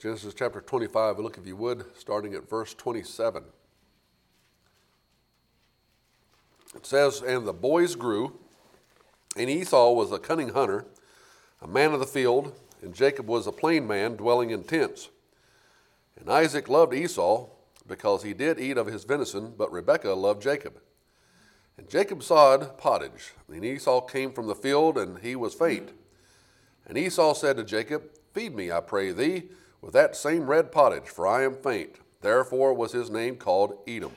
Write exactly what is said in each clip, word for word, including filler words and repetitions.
Genesis chapter twenty-five, look if you would, starting at verse twenty-seven. It says, "And the boys grew, and Esau was a cunning hunter, a man of the field, and Jacob was a plain man, dwelling in tents. And Isaac loved Esau, because he did eat of his venison, but Rebekah loved Jacob. And Jacob sawed pottage, and Esau came from the field, and he was faint. And Esau said to Jacob, Feed me, I pray thee, with that same red pottage, for I am faint. Therefore was his name called Edom.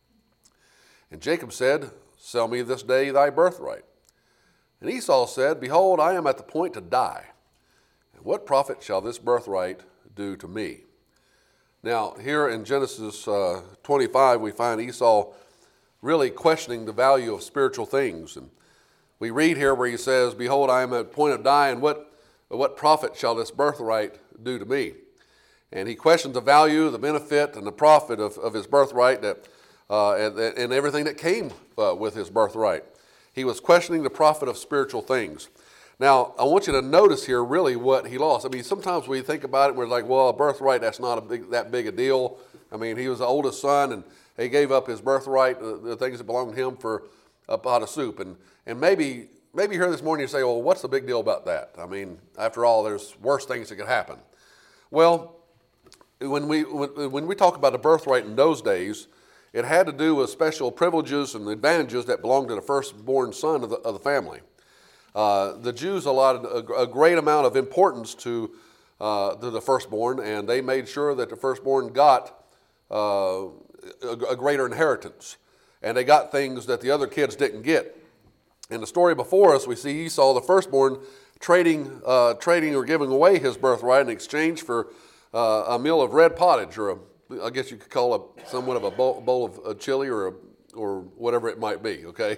And Jacob said, Sell me this day thy birthright. And Esau said, Behold, I am at the point to die. And what profit shall this birthright do to me?" Now, here in Genesis uh, twenty-five, we find Esau really questioning the value of spiritual things. And we read here where he says, Behold, I am at the point of dying. What, what profit shall this birthright do to me? And he questions the value, the benefit, and the profit of, of his birthright that, uh, and, and everything that came uh, with his birthright. He was questioning the profit of spiritual things. Now, I want you to notice here really what he lost. I mean, sometimes we think about it and we're like, well, a birthright, that's not a big, that big a deal. I mean, he was the oldest son and he gave up his birthright, the, the things that belonged to him, for a pot of soup. And and maybe maybe here this morning you say, well, what's the big deal about that? I mean, after all, there's worse things that could happen. Well, when we when, when we talk about a birthright in those days, it had to do with special privileges and advantages that belonged to the firstborn son of the, of the family. Uh, the Jews allotted a, a great amount of importance to, uh, to the firstborn, and they made sure that the firstborn got uh, a, a greater inheritance. And they got things that the other kids didn't get. In the story before us, we see Esau, the firstborn, trading, uh, trading or giving away his birthright in exchange for uh, a meal of red pottage, or a, I guess you could call it somewhat of a bowl, bowl of a chili, or a, or whatever it might be. Okay.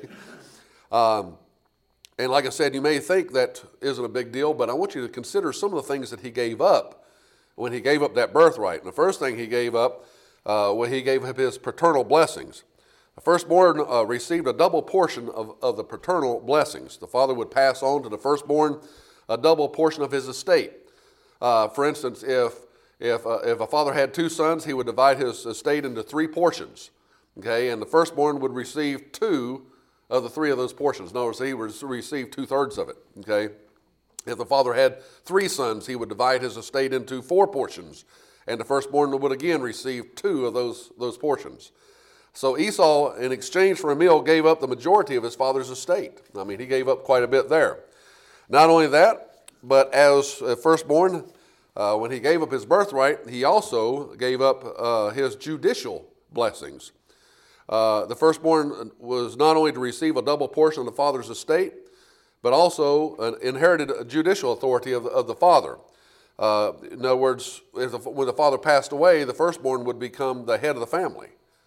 Um, And like I said, you may think that isn't a big deal, but I want you to consider some of the things that he gave up when he gave up that birthright. And the first thing he gave up, uh, when he gave up his paternal blessings. The firstborn uh, received a double portion of, of the paternal blessings. The father would pass on to the firstborn a double portion of his estate. Uh, for instance, if if uh, if a father had two sons, he would divide his estate into three portions. Okay, and the firstborn would receive two of the three of those portions. In other words, he would receive two-thirds of it, okay? If the father had three sons, he would divide his estate into four portions, and the firstborn would again receive two of those, those portions. So Esau, in exchange for a meal, gave up the majority of his father's estate. I mean, he gave up quite a bit there. Not only that, but as a firstborn, uh, when he gave up his birthright, he also gave up uh, his judicial blessings. Uh, the firstborn was not only to receive a double portion of the father's estate, but also uh, inherited a judicial authority of the, of the father. Uh, in other words, if the, when the father passed away, the firstborn would become the head of the family.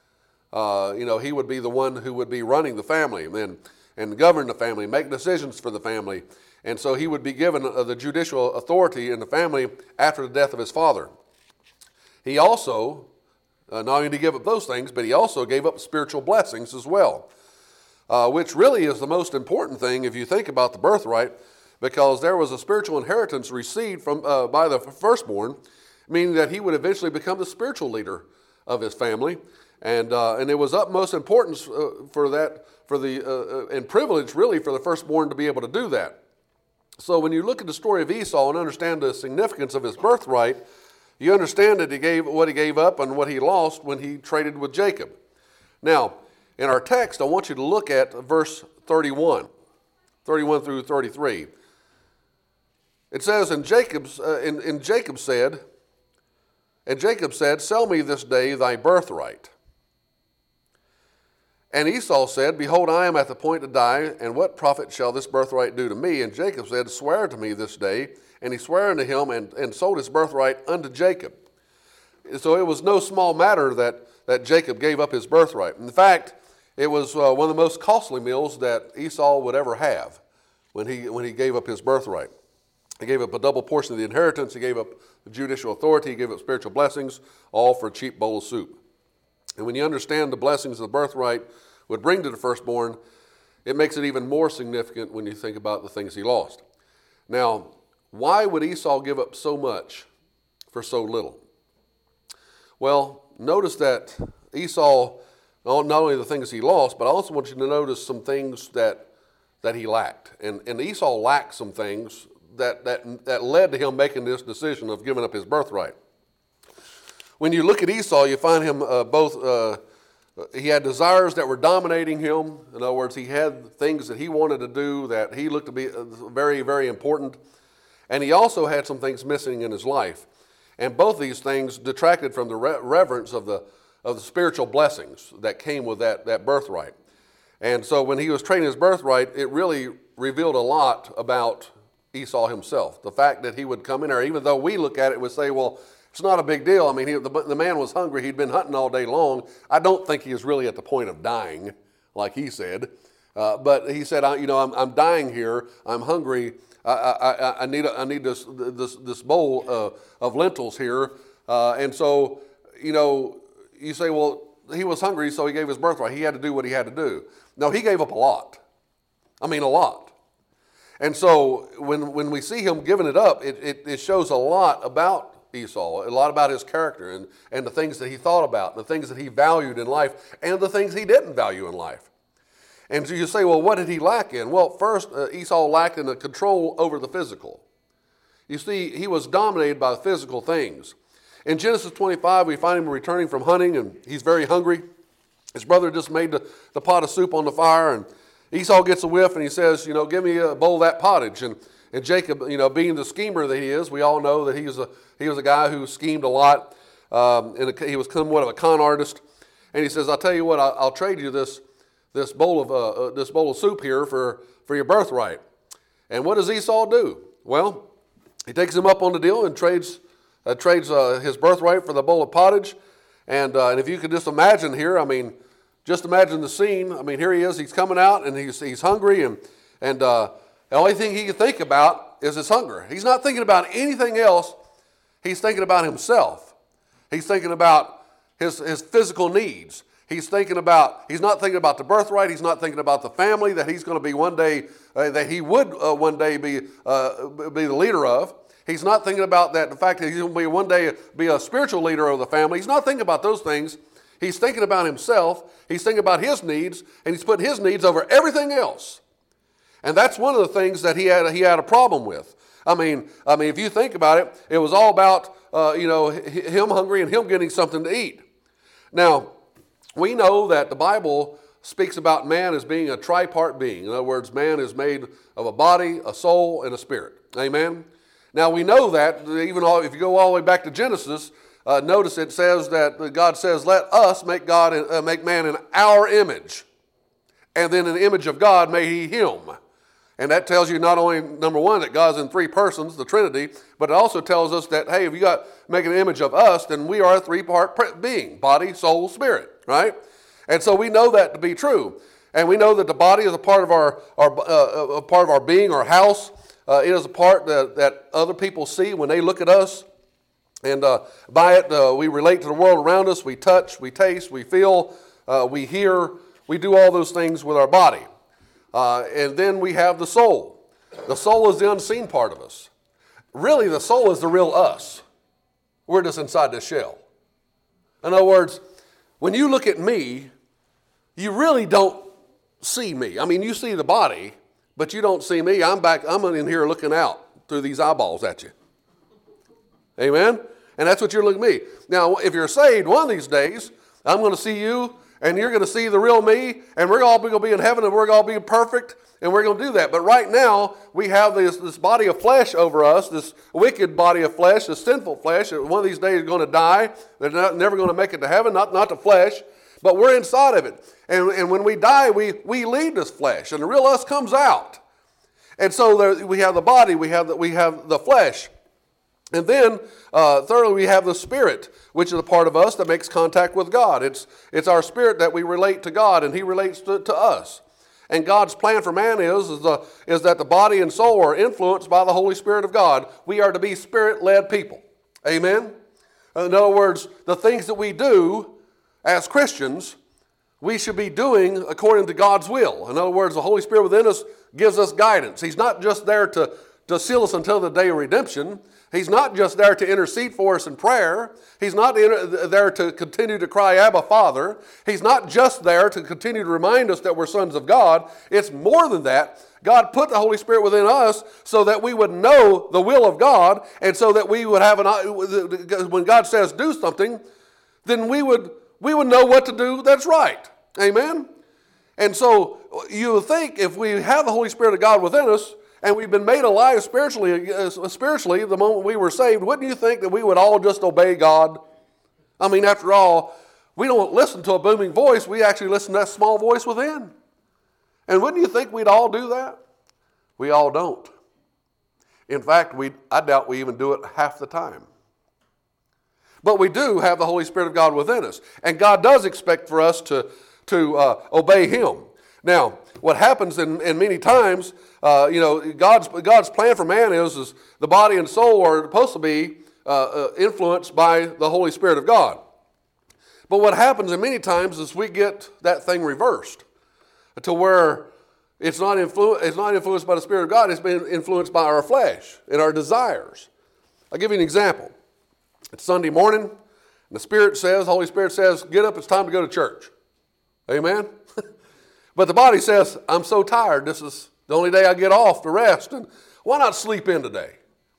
Uh, you know, he would be the one who would be running the family and, and govern the family, make decisions for the family. And so he would be given uh, the judicial authority in the family after the death of his father. He also Uh, not only did he give up those things, but he also gave up spiritual blessings as well, uh, which really is the most important thing if you think about the birthright, because there was a spiritual inheritance received from uh, by the firstborn, meaning that he would eventually become the spiritual leader of his family, and uh, and it was utmost importance uh, for that, for the uh, and privilege really for the firstborn to be able to do that. So when you look at the story of Esau and understand the significance of his birthright, you understand that he gave what he gave up and what he lost when he traded with Jacob. Now, in our text, I want you to look at verse thirty-one, thirty-one through thirty-three. It says, and Jacob's, uh, and, and Jacob said, and Jacob said, Sell me this day thy birthright. And Esau said, Behold, I am at the point to die, and what profit shall this birthright do to me? And Jacob said, Swear to me this day. And he swore unto him and, and sold his birthright unto Jacob. So it was no small matter that, that Jacob gave up his birthright. In fact, it was uh, one of the most costly meals that Esau would ever have when he, when he gave up his birthright. He gave up a double portion of the inheritance. He gave up the judicial authority. He gave up spiritual blessings, all for a cheap bowl of soup. And when you understand the blessings the birthright would bring to the firstborn, it makes it even more significant when you think about the things he lost. Now, why would Esau give up so much for so little? Well, notice that Esau, not only the things he lost, but I also want you to notice some things that that he lacked. And, and Esau lacked some things that, that, that led to him making this decision of giving up his birthright. When you look at Esau, you find him uh, both, uh, he had desires that were dominating him. In other words, he had things that he wanted to do that he looked to be very, very important. And he also had some things missing in his life. And both these things detracted from the re- reverence of the, of the spiritual blessings that came with that, that birthright. And so when he was trading his birthright, it really revealed a lot about Esau himself. The fact that he would come in there, even though we look at it and would say, well, it's not a big deal. I mean, he, the, the man was hungry. He'd been hunting all day long. I don't think he was really at the point of dying, like he said. Uh, but he said, I, you know, I'm, I'm dying here. I'm hungry. I, I, I need, a, I need this, this, this bowl uh, of lentils here. Uh, and so, you know, you say, well, he was hungry, so he gave his birthright. He had to do what he had to do. No, he gave up a lot. I mean, a lot. And so when, when we see him giving it up, it, it, it shows a lot about Esau, a lot about his character and, and the things that he thought about, and the things that he valued in life, and the things he didn't value in life. And so you say, well, what did he lack in? Well, first, uh, Esau lacked in the control over the physical. You see, he was dominated by physical things. In Genesis twenty-five, we find him returning from hunting, and he's very hungry. His brother just made the, the pot of soup on the fire, and Esau gets a whiff, and he says, you know, give me a bowl of that pottage. And, and Jacob, you know, being the schemer that he is, we all know that he was a, he was a guy who schemed a lot, um, and a, he was somewhat of a con artist. And he says, I'll tell you what, I'll, I'll trade you this this bowl of uh, uh, this bowl of soup here for, for your birthright. And what does Esau do? Well, he takes him up on the deal and trades uh, trades uh, his birthright for the bowl of pottage. And, uh, and if you could just imagine here, I mean, just imagine the scene. I mean, here he is. He's coming out, and he's he's hungry, and and uh, the only thing he can think about is his hunger. He's not thinking about anything else. He's thinking about himself. He's thinking about his his physical needs. He's thinking about. He's not thinking about the birthright. He's not thinking about the family that he's going to be one day. Uh, that he would uh, one day be uh, be the leader of. He's not thinking about that. The fact that he's going to be one day be a spiritual leader of the family. He's not thinking about those things. He's thinking about himself. He's thinking about his needs, and he's putting his needs over everything else. And that's one of the things that he had he had a problem with. I mean, I mean, if you think about it, it was all about uh, you know him hungry and him getting something to eat. Now, we know that the Bible speaks about man as being a tripart being. In other words, man is made of a body, a soul, and a spirit. Amen. Now we know that even all, if you go all the way back to Genesis. Uh, notice it says that God says, let us make God uh, make man in our image. And then in the image of God made he him. And that tells you not only, number one, that God's in three persons, the Trinity, but it also tells us that, hey, if you got make an image of us, then we are a three-part being, body, soul, spirit, right? And so we know that to be true. And we know that the body is a part of our, our, uh, a part of our being, our house. Uh, it is a part that, that other people see when they look at us. And uh, by it, uh, we relate to the world around us. We touch, we taste, we feel, uh, we hear. We do all those things with our body. Uh, and then we have the soul. The soul is the unseen part of us. Really, the soul is the real us. We're just inside this shell. In other words, when you look at me, you really don't see me. I mean, you see the body, but you don't see me. I'm back. I'm in here looking out through these eyeballs at you. Amen? And that's what you're looking at me. Now, if you're saved one of these days, I'm going to see you, and you're going to see the real me, and we're all going to be in heaven, and we're going to be perfect, and we're going to do that. But right now, we have this, this body of flesh over us, this wicked body of flesh, this sinful flesh. One of these days is going to die. They're not, never going to make it to heaven, not, not the flesh, but we're inside of it. And, and when we die, we, we leave this flesh, and the real us comes out. And so there, we have the body, we have the, we have the flesh. And then, uh, thirdly, we have the spirit, which is a part of us that makes contact with God. It's, it's our spirit that we relate to God, and he relates to, to us. And God's plan for man is, is, the, is that the body and soul are influenced by the Holy Spirit of God. We are to be spirit-led people. Amen? In other words, the things that we do as Christians, we should be doing according to God's will. In other words, the Holy Spirit within us gives us guidance. He's not just there to to seal us until the day of redemption. He's not just there to intercede for us in prayer. He's not there to continue to cry, Abba, Father. He's not just there to continue to remind us that we're sons of God. It's more than that. God put the Holy Spirit within us so that we would know the will of God, and so that we would have an, when God says do something, then we would, we would know what to do that's right. Amen? And so you would think if we have the Holy Spirit of God within us, and we've been made alive spiritually, uh, spiritually the moment we were saved, wouldn't you think that we would all just obey God? I mean, after all, we don't listen to a booming voice. We actually listen to that small voice within. And wouldn't you think we'd all do that? We all don't. In fact, we I doubt we even do it half the time. But we do have the Holy Spirit of God within us. And God does expect for us to, to uh, obey Him. Now, what happens in, in many times, uh, you know, God's, God's plan for man is, is the body and soul are supposed to be uh, uh, influenced by the Holy Spirit of God. But what happens in many times is we get that thing reversed to where it's not, influ- it's not influenced by the Spirit of God, it's been influenced by our flesh and our desires. I'll give you an example. It's Sunday morning, and the Spirit says, Holy Spirit says, get up, it's time to go to church. Amen? But the body says, I'm so tired, this is the only day I get off to rest, and why not sleep in today?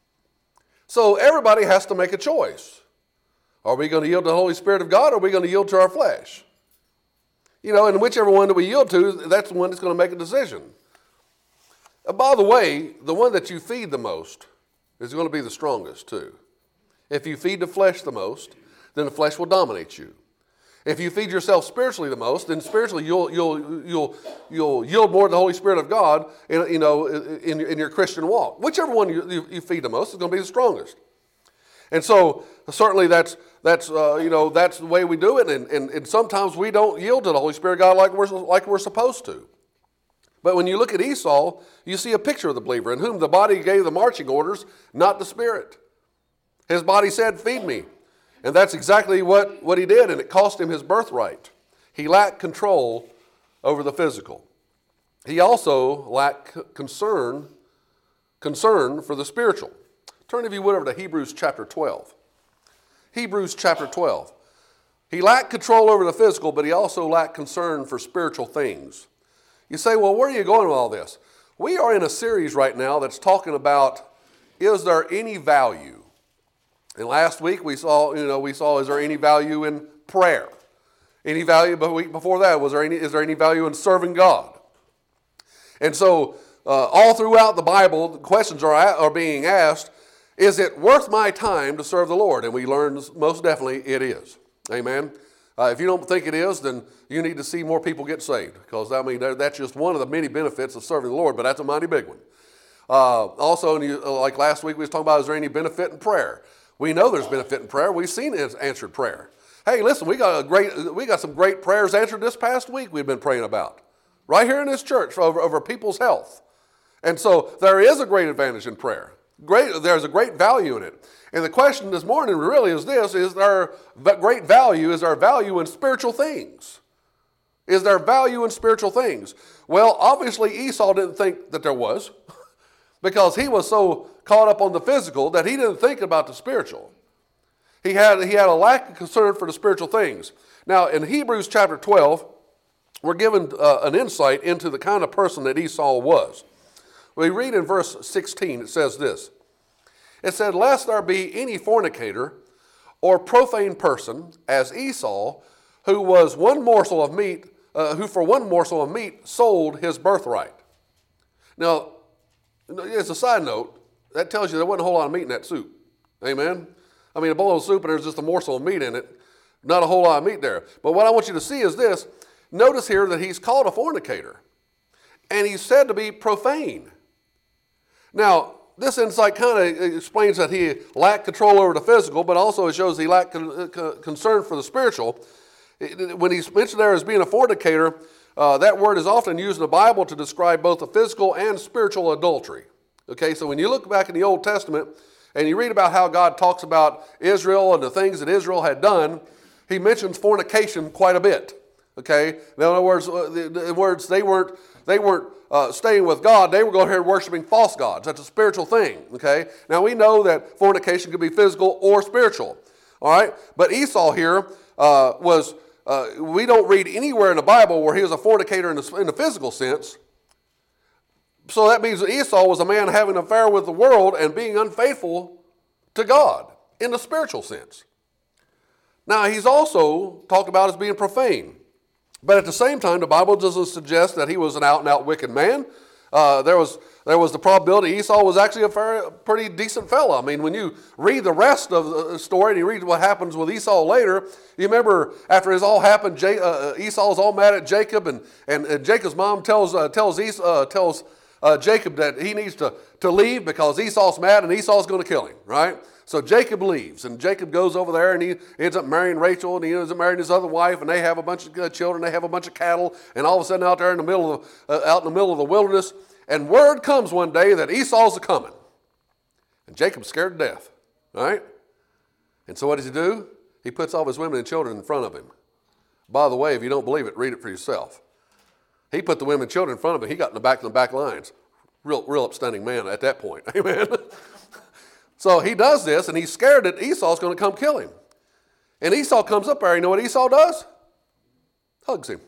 So everybody has to make a choice. Are we going to yield to the Holy Spirit of God, or are we going to yield to our flesh? You know, and whichever one that we yield to, that's the one that's going to make a decision. Uh, by the way, the one that you feed the most is going to be the strongest too. If you feed the flesh the most, then the flesh will dominate you. If you feed yourself spiritually the most, then spiritually you'll you'll you'll you'll yield more to the Holy Spirit of God in you know in, in your Christian walk. Whichever one you, you, you feed the most is going to be the strongest. And so certainly that's that's uh, you know that's the way we do it. And, and and sometimes we don't yield to the Holy Spirit of God like we're like we're supposed to. But when you look at Esau, you see a picture of the believer in whom the body gave the marching orders, not the spirit. His body said, "Feed me." And that's exactly what, what he did, and it cost him his birthright. He lacked control over the physical. He also lacked concern, concern for the spiritual. Turn, if you would, over to Hebrews chapter twelve. Hebrews chapter twelve. He lacked control over the physical, but he also lacked concern for spiritual things. You say, well, where are you going with all this? We are in a series right now that's talking about, is there any value? And last week we saw, you know, we saw, is there any value in prayer? Any value, but the week before that, was there any, is there any value in serving God? And so uh, all throughout the Bible, the questions are, are being asked, is it worth my time to serve the Lord? And we learned most definitely it is. Amen. Uh, if you don't think it is, then you need to see more people get saved. Because, I mean, that's just one of the many benefits of serving the Lord, but that's a mighty big one. Uh, also, like last week we was talking about, is there any benefit in prayer? We know there's benefit in prayer. We've seen answered prayer. Hey, listen, we got a great, we got some great prayers answered this past week we've been praying about. Right here in this church over, over people's health. And so there is a great advantage in prayer. Great, there's a great value in it. And the question this morning really is this, is there great value, is there value in spiritual things? Is there value in spiritual things? Well, obviously Esau didn't think that there was. Because he was so caught up on the physical that he didn't think about the spiritual. He had, he had a lack of concern for the spiritual things. Now, in Hebrews chapter twelve, we're given uh, an insight into the kind of person that Esau was. We read in verse sixteen, it says this. It said, lest there be any fornicator or profane person, as Esau, who was one morsel of meat, uh, who for one morsel of meat sold his birthright. Now, as a side note, that tells you there wasn't a whole lot of meat in that soup. Amen? I mean, a bowl of soup and there's just a morsel of meat in it. Not a whole lot of meat there. But what I want you to see is this. Notice here that he's called a fornicator. And he's said to be profane. Now, this insight kind of explains that he lacked control over the physical, but also it shows he lacked con- concern for the spiritual. When he's mentioned there as being a fornicator, Uh, that word is often used in the Bible to describe both the physical and spiritual adultery. Okay, so when you look back in the Old Testament and you read about how God talks about Israel and the things that Israel had done, he mentions fornication quite a bit. Okay? Now, in other words, in other words they weren't, they weren't uh, staying with God. They were going here worshiping false gods. That's a spiritual thing. Okay? Now, we know that fornication could be physical or spiritual. All right? But Esau here uh, was, uh, we don't read anywhere in the Bible where he was a fornicator in the, in the physical sense. So that means that Esau was a man having an affair with the world and being unfaithful to God in the spiritual sense. Now, he's also talked about as being profane. But at the same time, the Bible doesn't suggest that he was an out-and-out wicked man. Uh, there was there was the probability Esau was actually a very, pretty decent fellow. I mean, when you read the rest of the story and you read what happens with Esau later, you remember after this all happened, J- uh, Esau's all mad at Jacob, and, and, and Jacob's mom tells uh, tells Esau, uh, tells uh, Jacob that he needs to, to leave because Esau's mad and Esau's going to kill him, right? So Jacob leaves, and Jacob goes over there, and he ends up marrying Rachel, and he ends up marrying his other wife, and they have a bunch of children, they have a bunch of cattle, and all of a sudden out there in the middle of uh, out in the middle of the wilderness, and word comes one day that Esau's a coming, and Jacob's scared to death, right? And so what does he do? He puts all of his women and children in front of him. By the way, if you don't believe it, read it for yourself. He put the women and children in front of him. He got in the back in the back lines. Real, real upstanding man at that point. Amen. So he does this, and he's scared that Esau's going to come kill him. And Esau comes up there. You know what Esau does? Hugs him.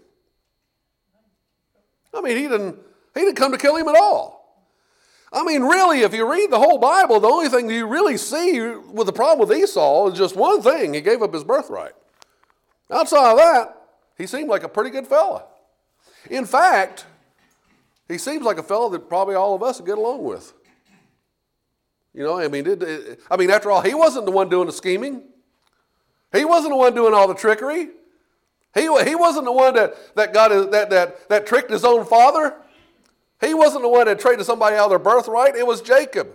I mean, he didn't, he didn't come to kill him at all. I mean, really, if you read the whole Bible, the only thing you really see with the problem with Esau is just one thing. He gave up his birthright. Outside of that, he seemed like a pretty good fella. In fact, he seems like a fellow that probably all of us would get along with. You know, I mean, it, it, I mean, after all, he wasn't the one doing the scheming. He wasn't the one doing all the trickery. He, he wasn't the one that, that, got his, that, that, that tricked his own father. He wasn't the one that traded somebody out of their birthright. It was Jacob.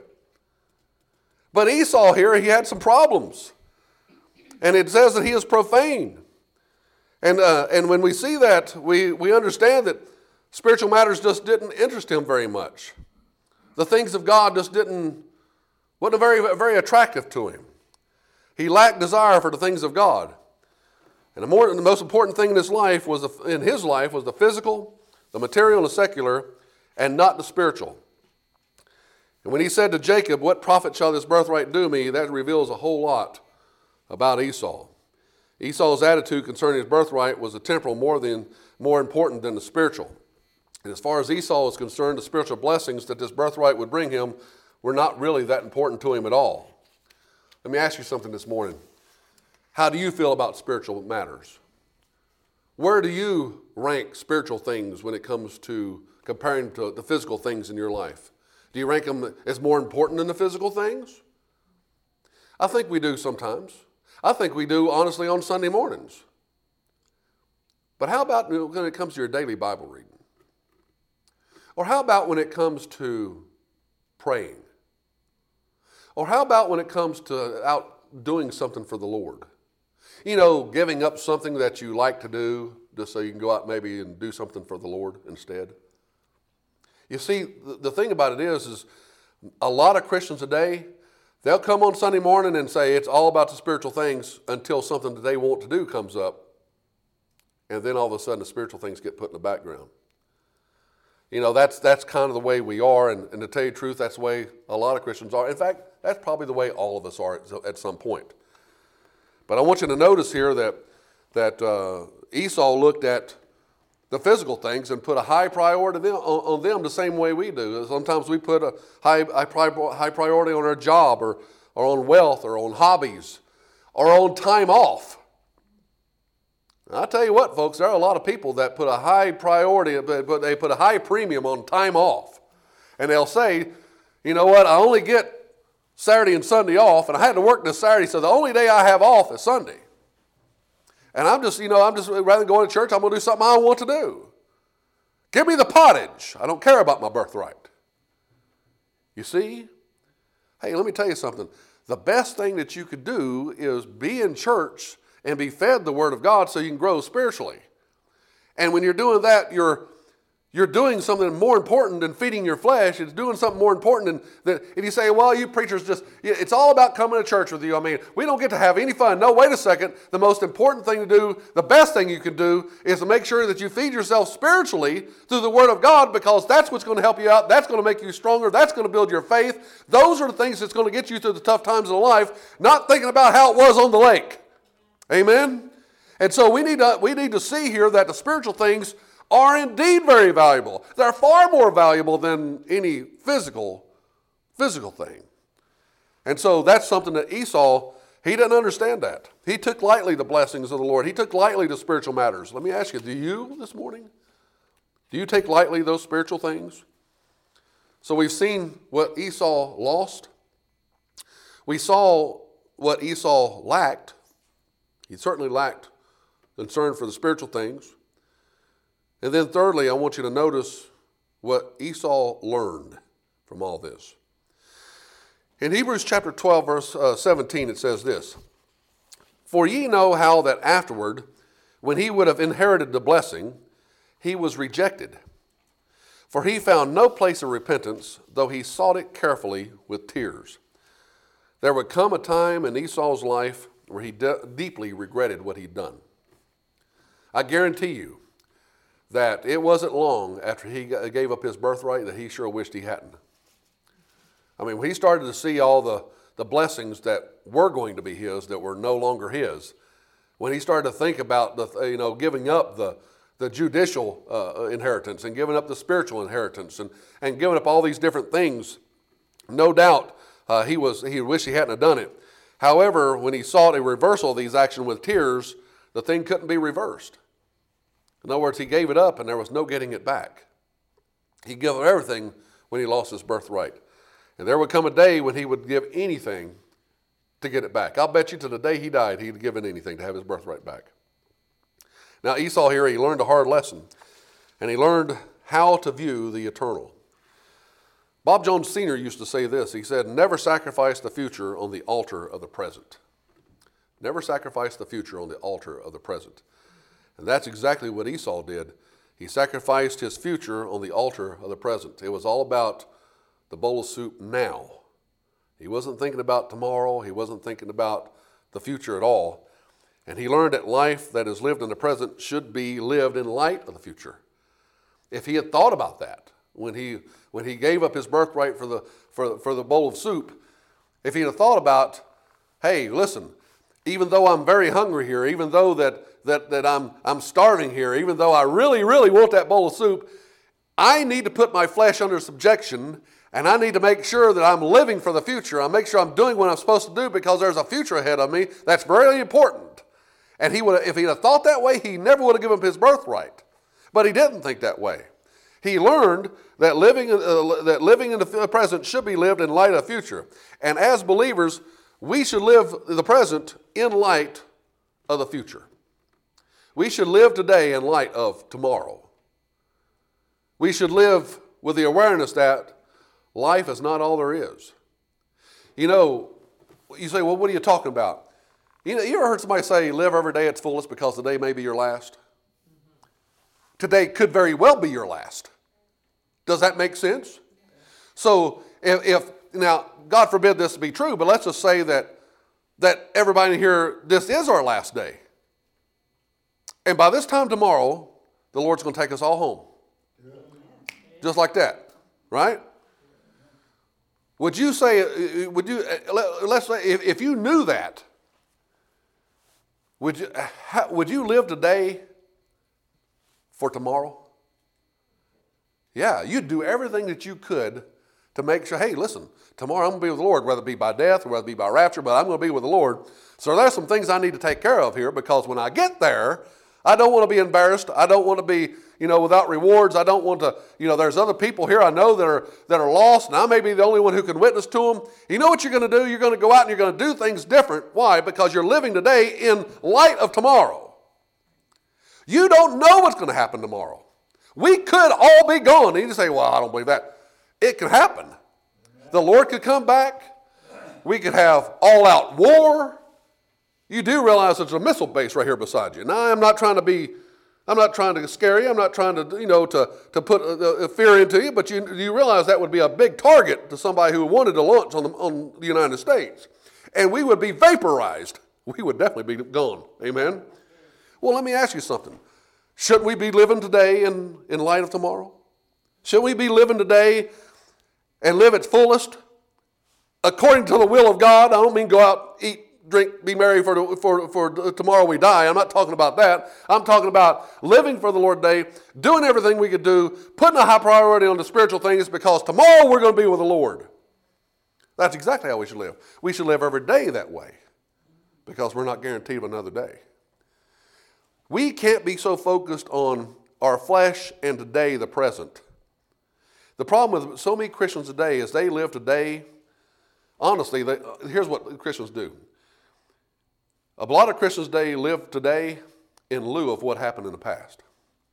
But Esau here, he had some problems. And it says that he is profane. And, uh, and when we see that, we, we understand that spiritual matters just didn't interest him very much. The things of God just didn't, wasn't very, very attractive to him. He lacked desire for the things of God. And the, more, the most important thing in his life was the, in his life was the physical, the material, and the secular, and not the spiritual. And when he said to Jacob, "What profit shall this birthright do me?" that reveals a whole lot about Esau. Esau's attitude concerning his birthright was the temporal more than more important than the spiritual. And as far as Esau is concerned, the spiritual blessings that this birthright would bring him were not really that important to him at all. Let me ask you something this morning. How do you feel about spiritual matters? Where do you rank spiritual things when it comes to comparing to the physical things in your life? Do you rank them as more important than the physical things? I think we do sometimes. I think we do, honestly, on Sunday mornings. But how about when it comes to your daily Bible reading? Or how about when it comes to praying? Or how about when it comes to out doing something for the Lord? You know, giving up something that you like to do just so you can go out maybe and do something for the Lord instead. You see, the, the thing about it is, is a lot of Christians today, they'll come on Sunday morning and say it's all about the spiritual things until something that they want to do comes up. And then all of a sudden the spiritual things get put in the background. You know, that's that's kind of the way we are. And, and to tell you the truth, that's the way a lot of Christians are. In fact, that's probably the way all of us are at, at some point. But I want you to notice here that, that uh, Esau looked at the physical things and put a high priority on them, on, on them the same way we do. Sometimes we put a high, high, high priority on our job or, or on wealth or on hobbies or on time off. And I'll tell you what, folks, there are a lot of people that put a high priority, but they put a high premium on time off. And they'll say, you know what, I only get Saturday and Sunday off, and I had to work this Saturday, so the only day I have off is Sunday. And I'm just, you know, I'm just, rather than going to church, I'm going to do something I want to do. Give me the pottage. I don't care about my birthright. You see? Hey, let me tell you something. The best thing that you could do is be in church and be fed the Word of God so you can grow spiritually. And when you're doing that, you're, you're doing something more important than feeding your flesh. It's doing something more important than, than if you say, well, you preachers just, it's all about coming to church with you. I mean, we don't get to have any fun. No, wait a second. The most important thing to do, the best thing you can do is to make sure that you feed yourself spiritually through the Word of God, because that's what's going to help you out. That's going to make you stronger. That's going to build your faith. Those are the things that's going to get you through the tough times in life, not thinking about how it was on the lake. Amen? And so we need to, we need to see here that the spiritual things are indeed very valuable. They're far more valuable than any physical, physical thing. And so that's something that Esau, he didn't understand that. He took lightly the blessings of the Lord. He took lightly the spiritual matters. Let me ask you, do you this morning? Do you take lightly those spiritual things? So we've seen what Esau lost. We saw what Esau lacked. He certainly lacked concern for the spiritual things. And then thirdly, I want you to notice what Esau learned from all this. In Hebrews chapter twelve, verse uh, seventeen, it says this, "For ye know how that afterward, when he would have inherited the blessing, he was rejected. For he found no place of repentance, though he sought it carefully with tears. There would come a time in Esau's life where he de- deeply regretted what he'd done." I guarantee you that it wasn't long after he gave up his birthright that he sure wished he hadn't. I mean, when he started to see all the, the blessings that were going to be his that were no longer his, when he started to think about the, you know, giving up the, the judicial uh, inheritance and giving up the spiritual inheritance and, and giving up all these different things, no doubt uh, he was he wished he hadn't have done it. However, when he sought a reversal of these actions with tears, the thing couldn't be reversed. In other words, he gave it up and there was no getting it back. He gave up everything when he lost his birthright. And there would come a day when he would give anything to get it back. I'll bet you to the day he died, he'd given anything to have his birthright back. Now Esau here, he learned a hard lesson. And he learned how to view the eternal. Bob Jones Senior used to say this. He said, "Never sacrifice the future on the altar of the present." Never sacrifice the future on the altar of the present. And that's exactly what Esau did. He sacrificed his future on the altar of the present. It was all about the bowl of soup now. He wasn't thinking about tomorrow. He wasn't thinking about the future at all. And he learned that life that is lived in the present should be lived in light of the future. If he had thought about that when he when he gave up his birthright for the for, for the bowl of soup, if he had thought about, hey, listen, even though I'm very hungry here, even though that that that I'm I'm starving here, even though I really, really want that bowl of soup, I need to put my flesh under subjection, and I need to make sure that I'm living for the future. I make sure I'm doing what I'm supposed to do because there's a future ahead of me that's very important. And he would, if he'd have thought that way, he never would have given up his birthright. But he didn't think that way. He learned that living uh, that living in the present should be lived in light of the future. And as believers, we should live the present in light of the future. We should live today in light of tomorrow. We should live with the awareness that life is not all there is. You know, you say, well, what are you talking about? You know, you ever heard somebody say, live every day at its fullest because today may be your last? Mm-hmm. Today could very well be your last. Does that make sense? So if, if now, God forbid this to be true, but let's just say that, that everybody here, this is our last day. And by this time tomorrow, the Lord's going to take us all home. Just like that, right? Would you say, would you, let's say, if, if you knew that, would you, how, would you live today for tomorrow? Yeah, you'd do everything that you could to make sure, hey, listen, tomorrow I'm going to be with the Lord, whether it be by death or whether it be by rapture, but I'm going to be with the Lord. So there's some things I need to take care of here because when I get there, I don't want to be embarrassed. I don't want to be, you know, without rewards. I don't want to, you know, there's other people here I know that are that are lost, and I may be the only one who can witness to them. You know what you're going to do? You're going to go out and you're going to do things different. Why? Because you're living today in light of tomorrow. You don't know what's going to happen tomorrow. We could all be gone. And you say, well, I don't believe that. It could happen. The Lord could come back. We could have all-out war. You do realize there's a missile base right here beside you. Now, I'm not trying to be I'm not trying to scare you. I'm not trying to, you know, to, to put uh, fear into you, but you, you realize that would be a big target to somebody who wanted to launch on the, on the United States. And we would be vaporized. We would definitely be gone. Amen? Well, let me ask you something. Shouldn't we be living today in, in light of tomorrow? Shouldn't we be living today and live its fullest according to the will of God? I don't mean go out, eat, drink, be merry for, for, for tomorrow we die. I'm not talking about that. I'm talking about living for the Lord today, doing everything we could do, putting a high priority on the spiritual things because tomorrow we're going to be with the Lord. That's exactly how we should live. We should live every day that way because we're not guaranteed of another day. We can't be so focused on our flesh and today, the present. The problem with so many Christians today is they live today. Honestly, they, here's what Christians do. A lot of Christians today live today in lieu of what happened in the past.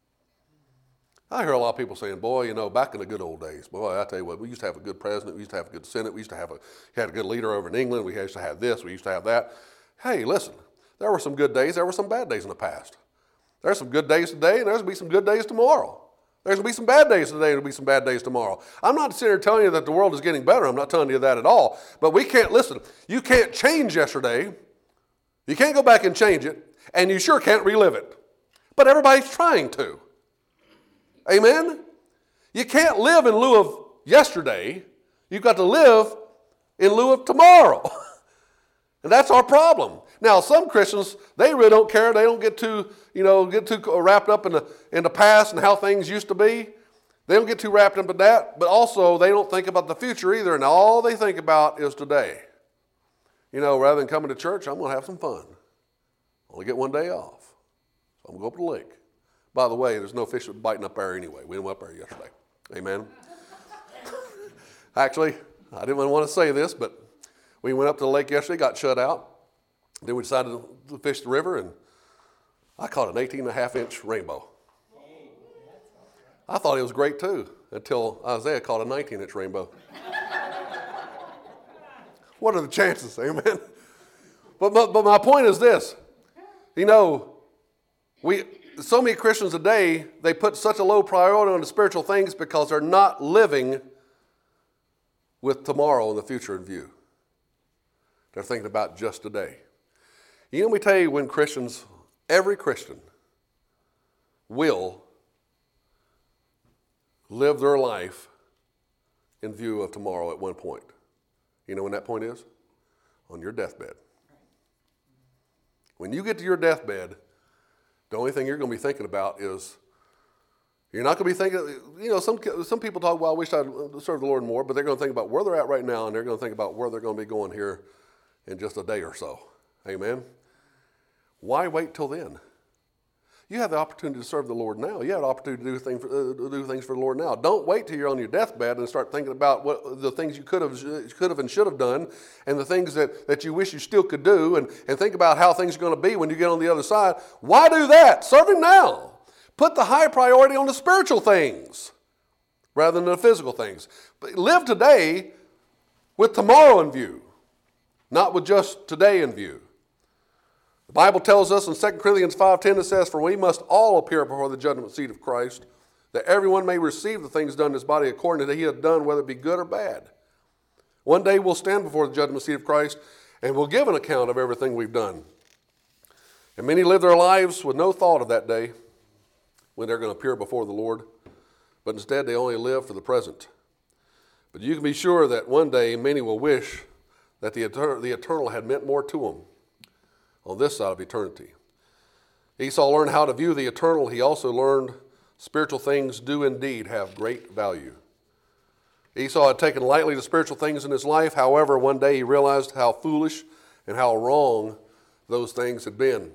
I hear a lot of people saying, boy, you know, back in the good old days, boy, I tell you what, we used to have a good president, we used to have a good Senate, we used to have a, had a good leader over in England, we used to have this, we used to have that. Hey, listen, there were some good days, there were some bad days in the past. There's some good days today, and there's going to be some good days tomorrow. There's going to be some bad days today, and there'll be some bad days tomorrow. I'm not sitting here telling you that the world is getting better. I'm not telling you that at all. But we can't, listen, you can't change yesterday. You can't go back and change it, and you sure can't relive it. But everybody's trying to. Amen? You can't live in lieu of yesterday. You've got to live in lieu of tomorrow. And that's our problem. Now, some Christians, they really don't care. They don't get too, you know, get too wrapped up in the, in the past and how things used to be. They don't get too wrapped up in that. But also, they don't think about the future either. And all they think about is today. You know, rather than coming to church, I'm going to have some fun. Only get one day off. So I'm going to go up to the lake. By the way, there's no fish biting up there anyway. We went up there yesterday. Amen. Actually, I didn't want to say this, but we went up to the lake yesterday, got shut out. Then we decided to fish the river, and I caught an eighteen and a half inch rainbow. I thought it was great too, until Isaiah caught a nineteen inch rainbow. What are the chances, amen? But, but, but my point is this. You know, we so many Christians today, they put such a low priority on the spiritual things because they're not living with tomorrow and the future in view. They're thinking about just today. You know, let me tell you when Christians, every Christian will live their life in view of tomorrow at one point. You know when that point is? On your deathbed. When you get to your deathbed, the only thing you're going to be thinking about is, you're not going to be thinking, you know, some some people talk, well, I wish I'd served the Lord more, but they're going to think about where they're at right now, and they're going to think about where they're going to be going here in just a day or so. Amen? Why wait till then? You have the opportunity to serve the Lord now. You have the opportunity to do things for, uh, to do things for the Lord now. Don't wait till you're on your deathbed and start thinking about what the things you could have, could have and should have done, and the things that, that you wish you still could do, and, and think about how things are going to be when you get on the other side. Why do that? Serve Him now. Put the high priority on the spiritual things rather than the physical things. But live today with tomorrow in view, not with just today in view. The Bible tells us in Second Corinthians five ten, it says, "For we must all appear before the judgment seat of Christ, that everyone may receive the things done in his body according to that he hath done, whether it be good or bad." One day we'll stand before the judgment seat of Christ, and we'll give an account of everything we've done. And many live their lives with no thought of that day when they're going to appear before the Lord, but instead they only live for the present. But you can be sure that one day many will wish that the eternal, the eternal had meant more to them on this side of eternity. Esau learned how to view the eternal. He also learned spiritual things do indeed have great value. Esau had taken lightly the spiritual things in his life. However, one day he realized how foolish and how wrong those things had been.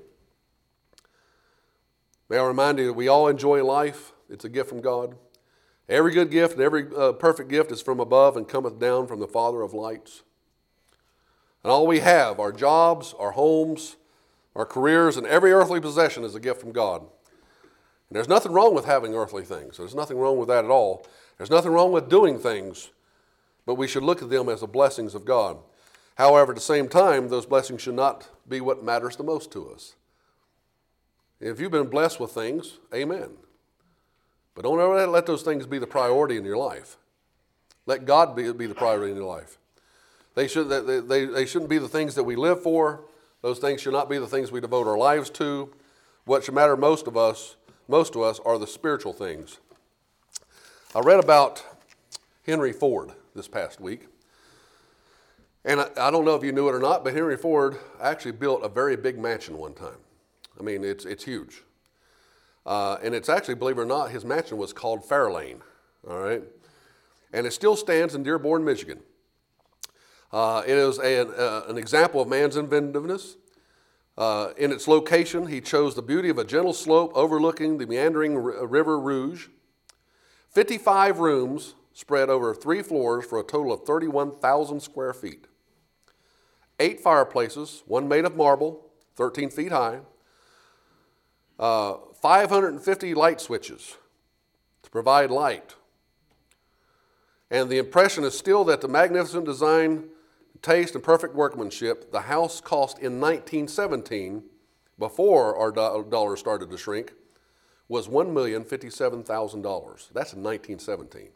May I remind you that we all enjoy life. It's a gift from God. Every good gift and every uh, perfect gift is from above and cometh down from the Father of lights. And all we have, our jobs, our homes, our careers, and every earthly possession is a gift from God. And there's nothing wrong with having earthly things. There's nothing wrong with that at all. There's nothing wrong with doing things, but we should look at them as the blessings of God. However, at the same time, those blessings should not be what matters the most to us. If you've been blessed with things, amen. But don't ever let those things be the priority in your life. Let God be, be the priority in your life. They, should, they, they, they shouldn't be the things that we live for. Those things should not be the things we devote our lives to. What should matter most of us, most to us, are the spiritual things. I read about Henry Ford this past week. And I, I don't know if you knew it or not, but Henry Ford actually built a very big mansion one time. I mean, it's, it's huge. Uh, and it's actually, believe it or not, his mansion was called Fairlane, all right? And it still stands in Dearborn, Michigan. Uh, it is a, uh, an example of man's inventiveness. Uh, in its location, he chose the beauty of a gentle slope overlooking the meandering r- River Rouge. fifty-five rooms spread over three floors for a total of thirty-one thousand square feet. Eight fireplaces, one made of marble, thirteen feet high. Uh, five hundred fifty light switches to provide light. And the impression is still that the magnificent design, taste, and perfect workmanship the house cost in nineteen seventeen, before our do- dollar started to shrink, was one million fifty-seven thousand dollars. That's in nineteen seventeen.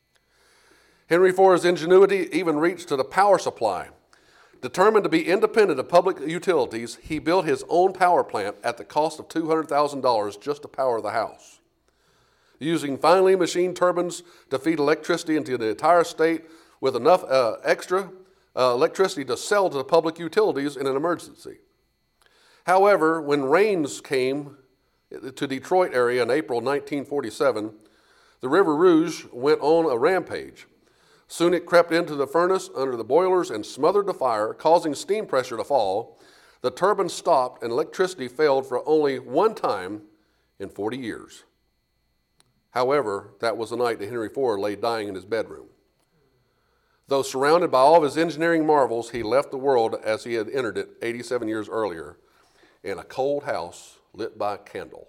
Henry Ford's ingenuity even reached to the power supply. Determined to be independent of public utilities, he built his own power plant at the cost of two hundred thousand dollars just to power the house. Using finely machined turbines to feed electricity into the entire state with enough uh, extra uh, electricity to sell to the public utilities in an emergency. However, when rains came to Detroit area in April nineteen forty-seven, the River Rouge went on a rampage. Soon it crept into the furnace under the boilers and smothered the fire, causing steam pressure to fall. The turbine stopped and electricity failed for only one time in forty years. However, that was the night that Henry Ford lay dying in his bedroom. Though surrounded by all of his engineering marvels, he left the world as he had entered it eighty-seven years earlier, in a cold house lit by a candle.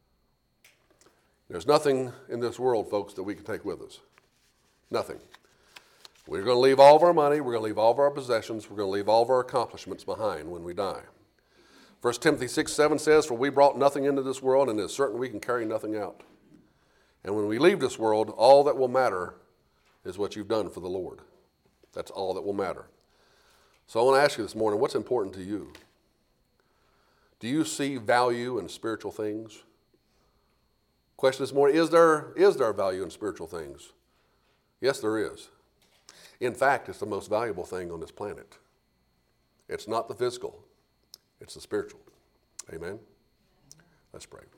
There's nothing in this world, folks, that we can take with us. Nothing. We're going to leave all of our money, we're going to leave all of our possessions, we're going to leave all of our accomplishments behind when we die. First Timothy six seven says, "For we brought nothing into this world, and it is certain we can carry nothing out." And when we leave this world, all that will matter is what you've done for the Lord. That's all that will matter. So I want to ask you this morning, what's important to you? Do you see value in spiritual things? Question this morning, is there, is there value in spiritual things? Yes, there is. In fact, it's the most valuable thing on this planet. It's not the physical, it's the spiritual. Amen? Let's pray.